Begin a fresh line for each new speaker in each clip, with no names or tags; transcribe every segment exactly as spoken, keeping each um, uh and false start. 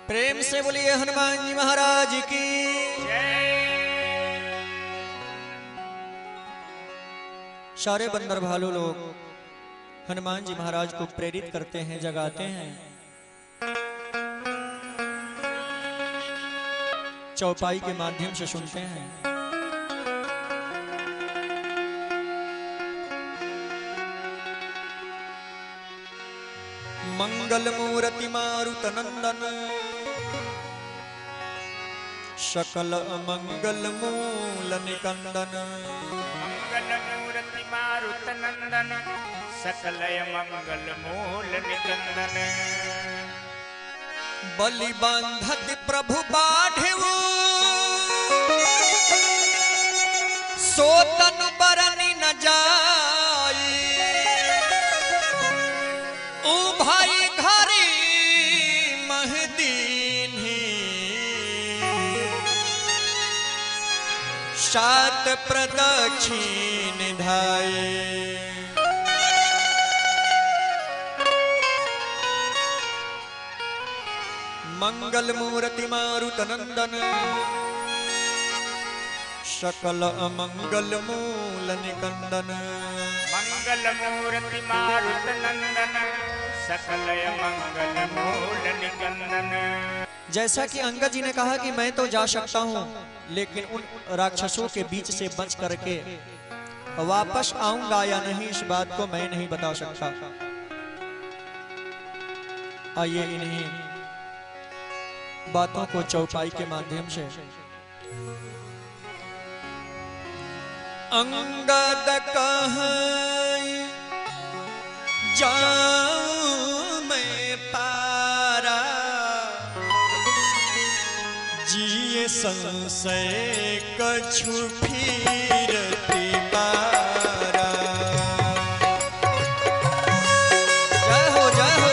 प्रेम से बोलिए हनुमान जी महाराज की। सारे बंदर भालू लोग हनुमान जी महाराज को प्रेरित करते हैं, जगाते हैं। चौपाई के माध्यम से सुनते हैं। मंगल मूर्ति मारुत नंदन सकल मंगल मूल निकंदन।
मंगल मूर्ति मारुत नंदन सकल मंगल मूल निकंदन।
बलि बांधत प्रभु बाढ़ऊ सोतन बरनी न जाई। ओ भाई घरी महदीनी सात प्रदक्षिण धाये। मंगल मूर्ति मारुत नंदन सकल अमंगल मूल निकंदन।
मंगल मूर्ति मारुत नंदन सकल मंगल मूल निकंदन।
जैसा कि अंगद जी ने कहा कि मैं तो जा सकता हूं, लेकिन उन राक्षसों के बीच से बच करके वापस आऊंगा या नहीं, इस बात को मैं नहीं बता सकता। आइए इन्हीं बातों को चौपाई के माध्यम से। अंगद कहाई जाऊं मैं पारा, जिए संशय कछु फिरती बारा। जय हो जय हो।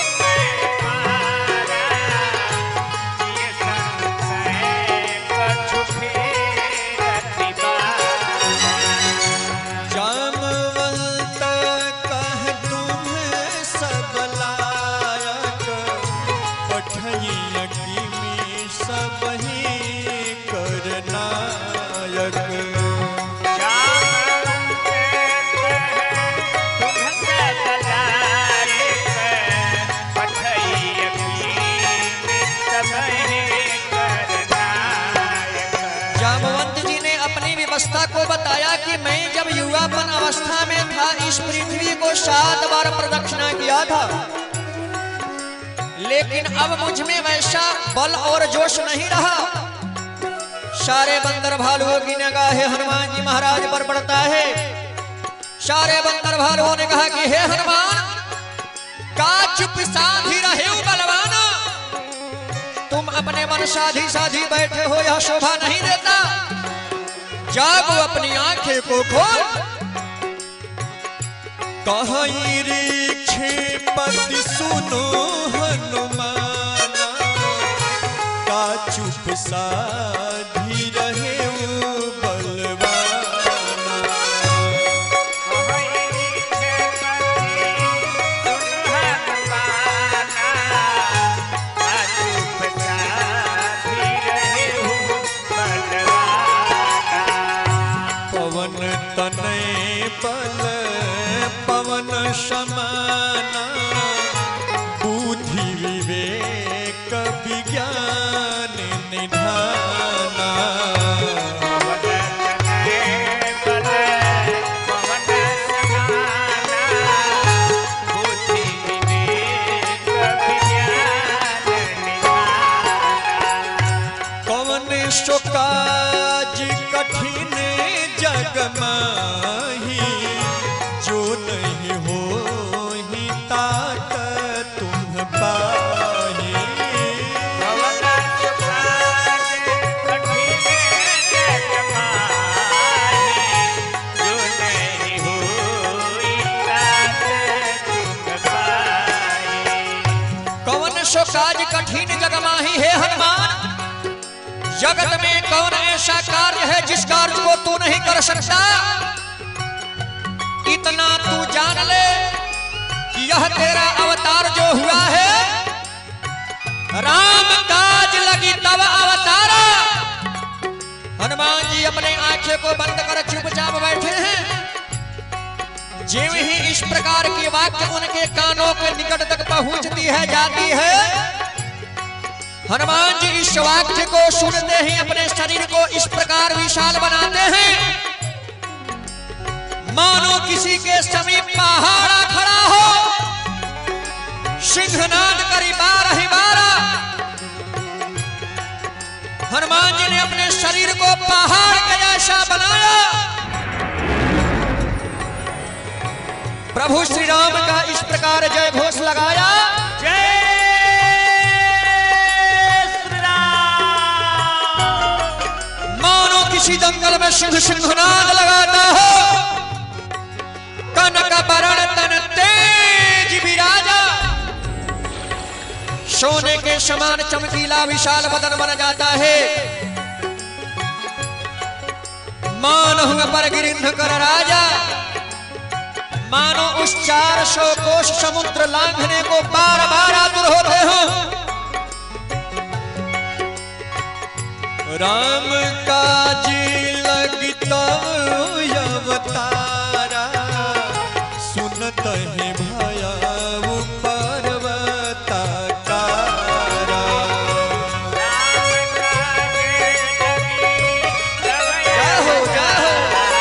को बताया कि मैं जब युवापन अवस्था में था, इस पृथ्वी को सात बार प्रदक्षिणा किया था, लेकिन अब मुझ में वैसा बल और जोश नहीं रहा। सारे बंदर भालुओं की निगाह हनुमान जी महाराज पर पड़ता है। सारे बंदर भालुओं ने कहा कि हे हनुमान, का चुप साधी रहे बलवान, तुम अपने मन साधी साधी बैठे हो, यह शोभा नहीं देता। जागो, अपनी आंखें को खोल। कहीं रिक्षेपति सुनो हनुमाना, का चुप साधी रहे बलवाना। तनय बल पवन समाना, बुद्धि विवेक विज्ञान निधाना। कवन सो काज कठिन जग माही, जो नहीं हो ही तात तुम पाही। कौन सो काज कठिन जग माही, हे हनुमान, जगत में कौन ऐसा कार्य है जिस कार्य को तू नहीं कर सकता। इतना तू जान ले कि यह तेरा अवतार जो हुआ है राम काज लगी तब अवतारा। हनुमान जी अपने आंखें को बंद कर चुपचाप बैठे हैं। ज्यों ही इस प्रकार की वाक्य उनके कानों के निकट तक पहुंचती है जाती है, हनुमान जी इस वाक्य को सुनते ही अपने शरीर को इस प्रकार विशाल बनाते हैं, मानो किसी के समीप पहाड़ा खड़ा हो, सिंहनाद करी बारह ही बारह। हनुमान जी ने अपने शरीर को पहाड़ के जैसा बनाया। प्रभु श्री राम का इस प्रकार जय घोष लगाया,
जय श्री राम।
मानो किसी जंगल में सिंह सिंहनाद लगाता हो। कनक बरण तन तेज विराजा, सोने के समान चमकीला विशाल बदन बन जाता है। मानो पर गिरिंध कर राजा, मानो उस चार सौ कोष समुद्र लांघने को बार बार आतुर होते हो। राम काज लगता अवतारा, सुनत है भया पर्वताकारा। जाहो जाहो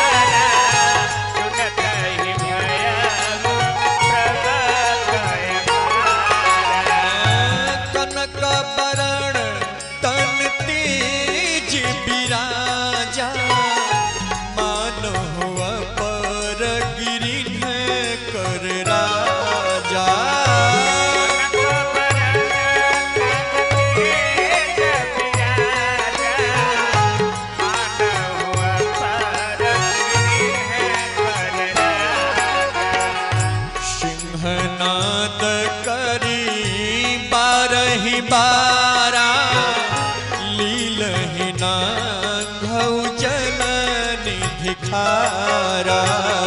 कनक बरण तन तेज विराजा, मानो पर गिरिंध कर राजा। सिंहनाद करी बारहि बारा, लीलहि नांगौ जल निधि खारा।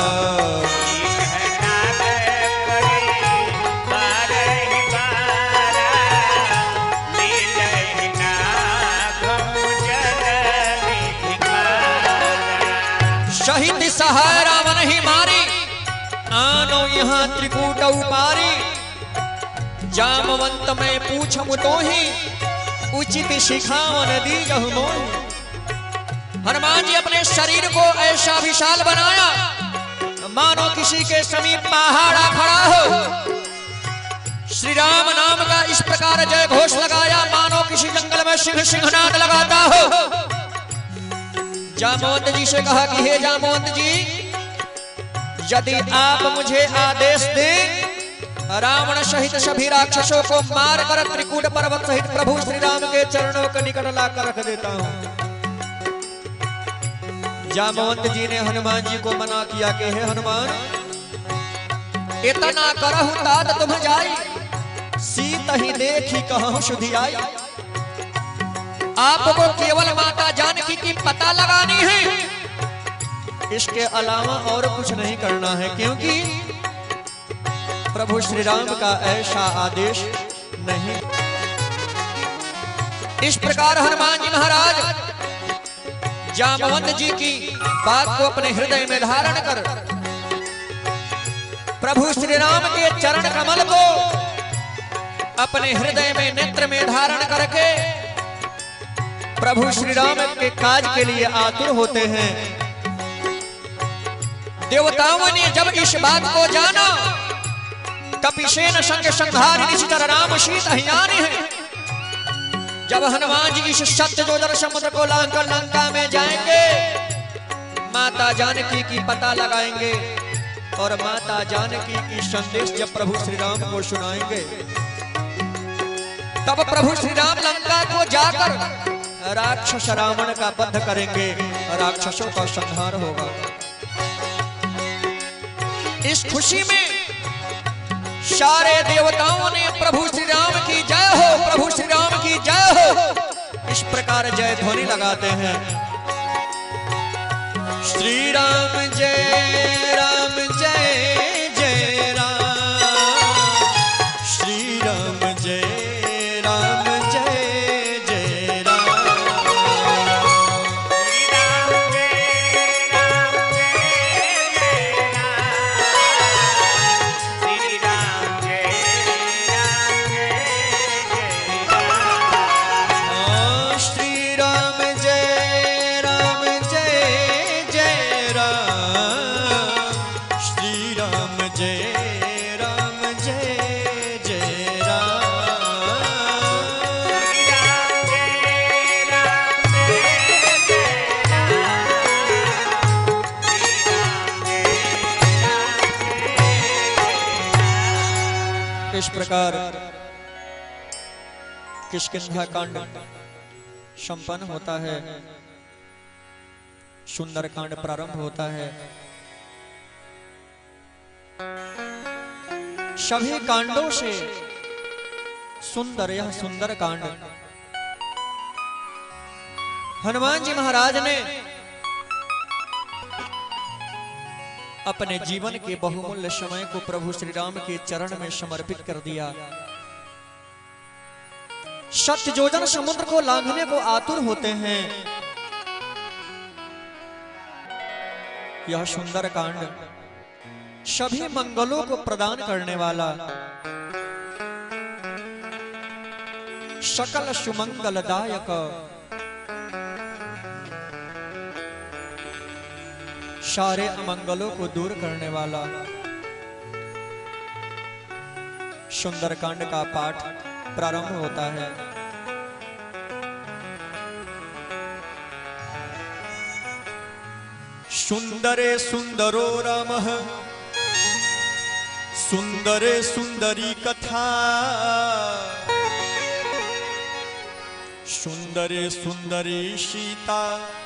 शहीद सहाय रावण ही मारी, आनो यहाँ त्रिकूट उपारी। जामवंत में पूछम तो ही, उचित शिखावन दीजहु मोहि। हनुमान जी अपने शरीर को ऐसा विशाल बनाया, मानो किसी के समीप पहाड़ा खड़ा हो। श्री राम नाम का इस प्रकार जय घोष लगाया, मानो किसी जंगल में सिंह सिंहनाद लगाता हो। जामवंत जी से कहा कि हे जामवंत जी, यदि आप मुझे आदेश दें, रावण सहित सभी राक्षसों को मारकर त्रिकूट पर्वत सहित प्रभु श्री राम के चरणों के निकट लाकर रख देता हूं। जामवंत जी ने हनुमान जी को मना किया कि हे हनुमान, इतना करहु तात तुम जाई, सीत ही देखी कहूं सुधि आई। आपको केवल माता जानकी की पता लगानी है, इसके अलावा और कुछ नहीं करना है, क्योंकि प्रभु श्री राम का ऐसा आदेश नहीं। इस प्रकार हनुमान जी महाराज जामवंत जी की बात को अपने हृदय में धारण कर प्रभु श्री राम के चरण कमल को अपने हृदय में नेत्र में धारण करके प्रभु श्री राम के काज के लिए आतुर होते हैं। देवताओं ने जब इस बात को जाना, कपिसेन संग संहारी निशिचर राम सीत हियानी है। जब हनुमान जी इस सत्य जोदर समुद्र को लांघकर लंका में जाएंगे, माता जानकी की पता लगाएंगे और माता जानकी की संदेश जब प्रभु श्री राम को सुनाएंगे, तब प्रभु श्री राम लंका को जाकर राक्षस रावण का वध करेंगे, राक्षसों का संहार होगा। इस खुशी में सारे देवताओं ने प्रभु श्री राम की जय हो, प्रभु श्री राम की जय हो, इस प्रकार जय ध्वनि लगाते हैं। श्री राम जय राम जय जय राम, श्री राम जय राम प्रकार किष्किंधा कांड संपन्न होता है, सुंदर कांड प्रारंभ होता है। सभी कांडों से सुंदर यह सुंदर कांड हनुमान जी महाराज ने अपने जीवन के बहुमूल्य समय को प्रभु श्री राम के चरण में समर्पित कर दिया। सत्य योजन समुद्र को लांघने को आतुर होते हैं। यह सुंदर कांड सभी मंगलों को प्रदान करने वाला, सकल सुमंगलदायक, सारे अमंगलों को दूर करने वाला सुंदरकांड का पाठ प्रारंभ होता है। सुंदरे सुंदरो रामः सुंदरे सुंदरी कथा, सुंदरे सुंदरी सीता,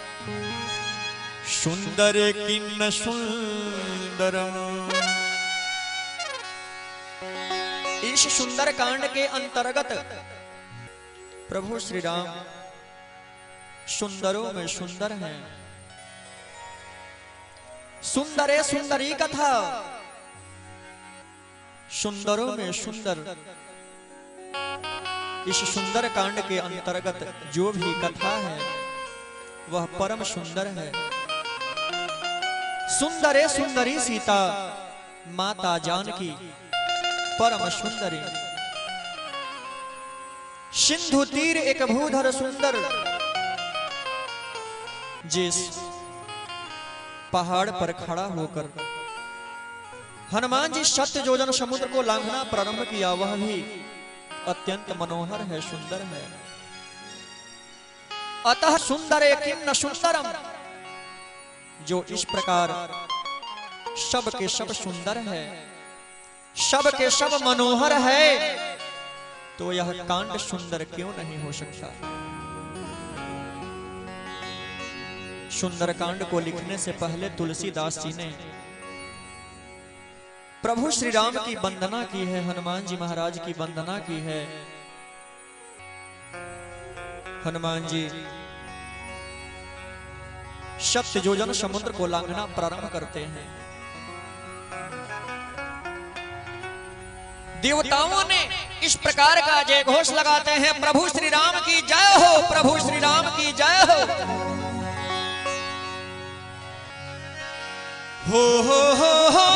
सुंदरे किन्न सुंदरम। इस सुंदर कांड के अंतर्गत प्रभु श्री राम सुंदरों में सुंदर हैं। सुंदरे सुंदरी कथा, सुंदरों में सुंदर। इस सुंदर कांड के अंतर्गत जो भी कथा है वह परम सुंदर है। सुंदरे सुंदरी सीता, माता जानकी परम सुंदरी। सिंधु तीर एक भूधर सुंदर, जिस पहाड़ पर खड़ा होकर हनुमान जी सत्य योजन समुद्र को लांघना प्रारंभ किया, वह भी अत्यंत मनोहर है, सुंदर है। अतः सुंदरे किन्न सुंदरम, जो इस प्रकार सब के सब सुंदर है, सब के सब मनोहर है, तो यह कांड सुंदर क्यों नहीं हो सकता। सुंदर कांड को लिखने से पहले तुलसीदास जी ने प्रभु श्री राम की वंदना की है, हनुमान जी महाराज की वंदना की है। हनुमान जी सत्य योजन समुद्र को लांघना प्रारंभ करते हैं। देवताओं ने इस प्रकार का जय घोष लगाते हैं, प्रभु श्री राम की जय हो, प्रभु श्री राम की जय हो। हो हो हो हो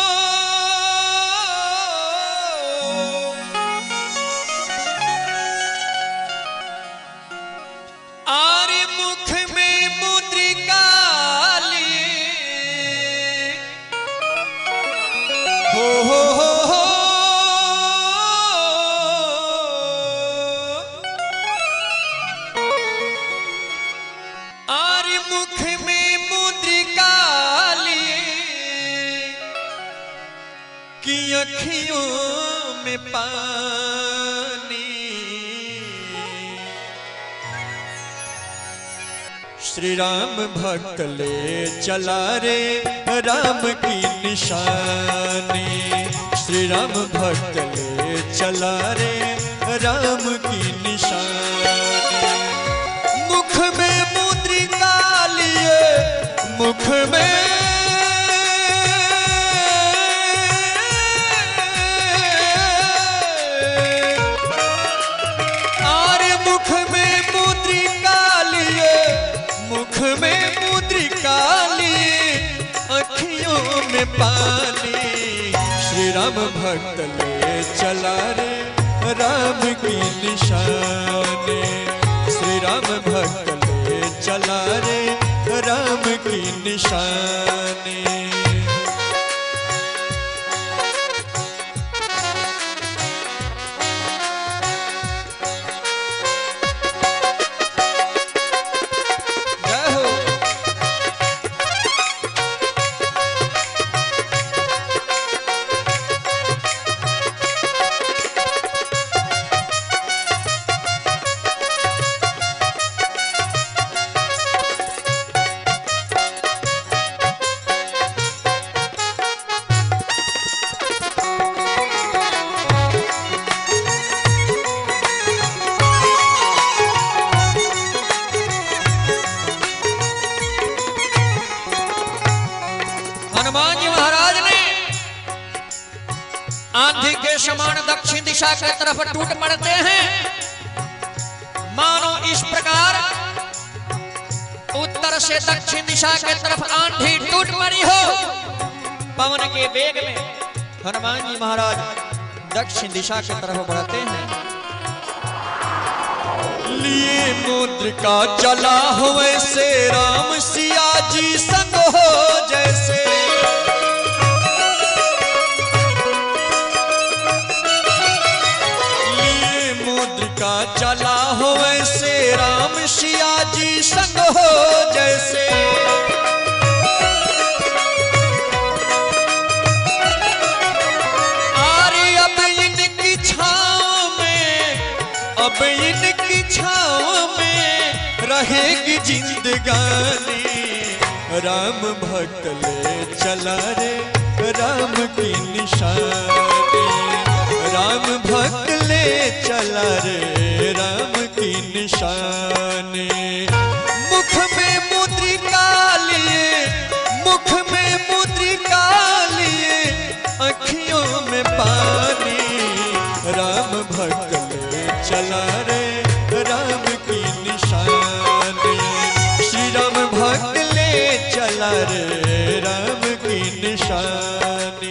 आरे मुख में मुद्रिका ली, हो हो हो हो आरे मुख में मुद्रिका ली, की अखियों में पानी। श्री राम भक्त ले चला रे राम की निशानी, श्री राम भक्त ले चला रे राम की निशानी। मुख में मुद्रिका लिए, मुख में आरे मुख में मुद्रिका लिए, मुख में मुद्रिका लिए, अखियों में पानी। श्री राम भक्त ले चला रे राम की निशानी, श्री राम भक्त ले चला रे राम की निशानी। के समान दक्षिण दिशा की तरफ टूट पड़ते हैं। मानो इस प्रकार उत्तर से दक्षिण दिशा की तरफ आंधी टूट पड़ी हो। पवन के वेग में हनुमान जी महाराज दक्षिण दिशा की तरफ बढ़ते हैं।
लिए मुद्रिका चला हो वैसे राम सिया जी संग हो जैसे। लिए मुद्रिका चला हो वैसे राम सिया जी संग हो जैसे। आरी अब इनकी छाँव में, अब इनकी छाँव में रहेगी जिंदगानी। राम भक्त ले चला रे राम की निशानी। राम भक्त ले चला रे राम की निशानी। मुख में मुद्रिका लिए, मुख में मुद्रिका लिए, अखियों में पानी। राम भक्त ले चला रे राम की निशानी। श्री राम भक्त ले चला रे राम की निशानी।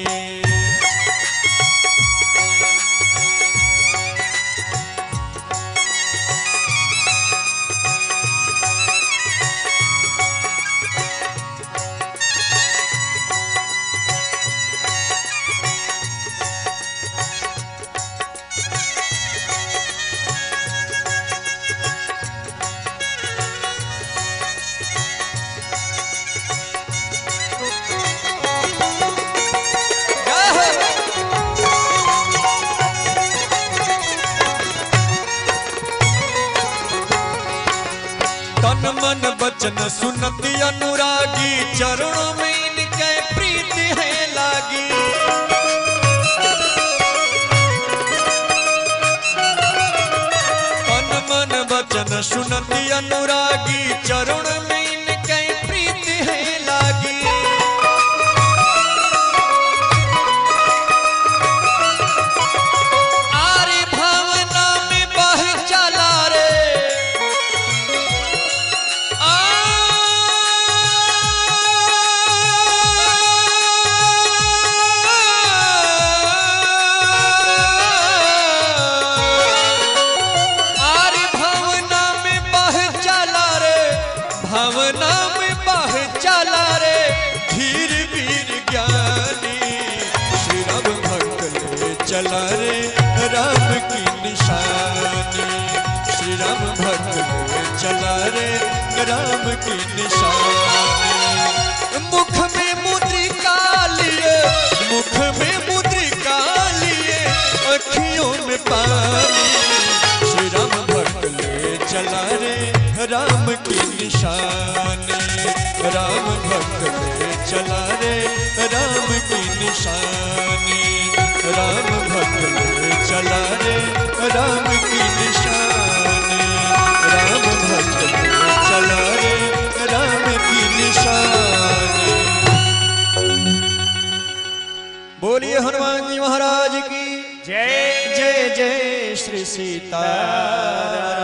तन मन बचन सुनती अनुरागी, चरणों में इनके प्रीति है लागी। तन मन बचन सुनती अनुरागी, चरण में इनके प्रीति है लागी। आरी भावना में बह चला रे। भावना में बह चला रे धीर वीर ज्ञानी। श्री राम भक्त ले चला रे राम की निशानी। श्री राम भक्त ले चला रे राम की निशानी। मुख में मुद्रिका लिए, मुख में मुद्रिका लिए, अखियों में पानी। श्री राम भक्त ले चला रे राम की निशानी। राम भक्त ले चला रे राम की निशानी। राम भक्त ले चला रे राम की निशानी। राम भक्त ले चला रे राम की निशानी।
बोलिए हनुमान जी महाराज की
जय
जय जय श्री सीताराम।